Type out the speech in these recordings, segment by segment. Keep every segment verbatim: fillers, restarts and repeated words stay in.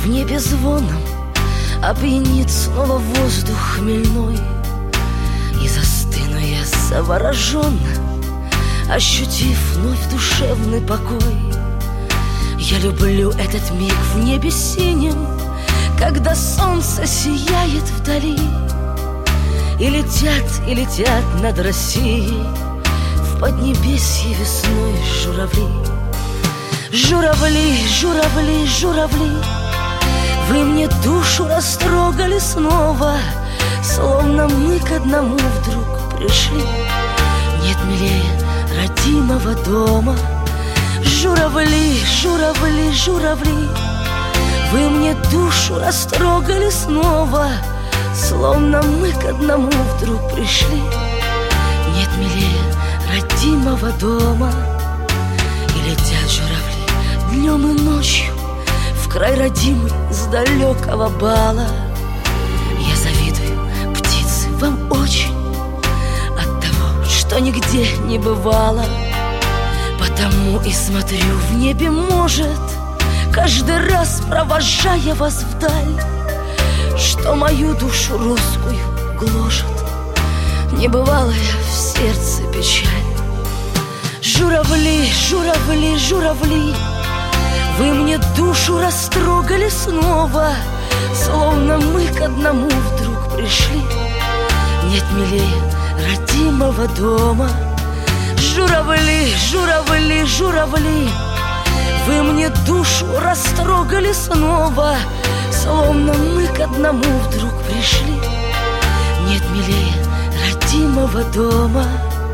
В небе звоном опьянит снова воздух хмельной, и застыну я завороженно, ощутив вновь душевный покой. Я люблю этот миг в небе синем, когда солнце сияет вдали, и летят, и летят над Россией в поднебесье весной журавли. Журавли, журавли, журавли, вы мне душу растрогали снова, словно мы к одному вдруг пришли. Нет милее родимого дома. Журавли, журавли, журавли, вы мне душу растрогали снова, словно мы к одному вдруг пришли. Нет милее родимого дома. И летят журавли днем и ночью в край родимый с далекого бала. Я завидую, птицы, вам очень от того, что нигде не бывало. Потому и смотрю в небе, может, каждый раз провожая вас вдаль, что мою душу русскую гложет небывалая в сердце печаль. Журавли, журавли, журавли, вы мне душу растрогали снова, словно мы к одному вдруг пришли. Нет милее родимого дома. Журавли, журавли, журавли, вы мне душу растрогали снова, словно мы к одному вдруг пришли. Нет милее родимого дома.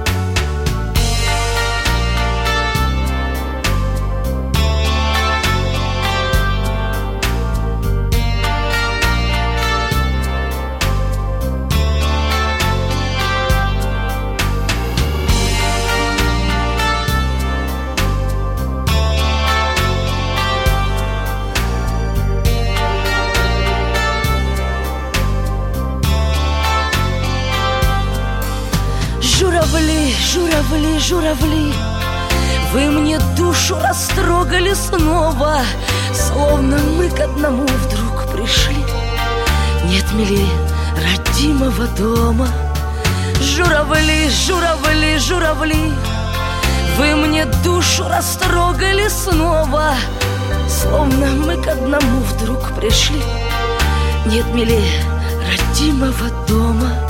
Журавли, журавли, журавли, вы мне душу растрогали снова, словно мы к одному вдруг пришли. Нет милее родимого дома. Журавли, журавли, журавли, вы мне душу растрогали снова, словно мы к одному вдруг пришли. Нет милее родимого дома.